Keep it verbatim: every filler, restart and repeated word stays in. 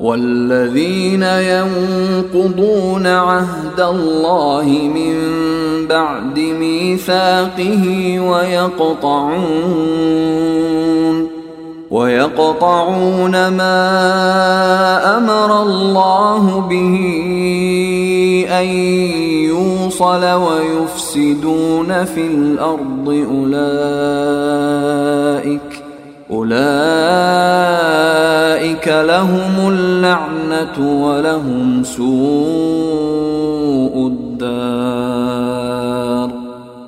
والذين ينقضون عهد الله من بعد ميثاقه ويقطعون ويقطعون ما أمر الله به أن يوصل ويفسدون في الأرض أولئك أولئك لهم اللعنة ولهم سوء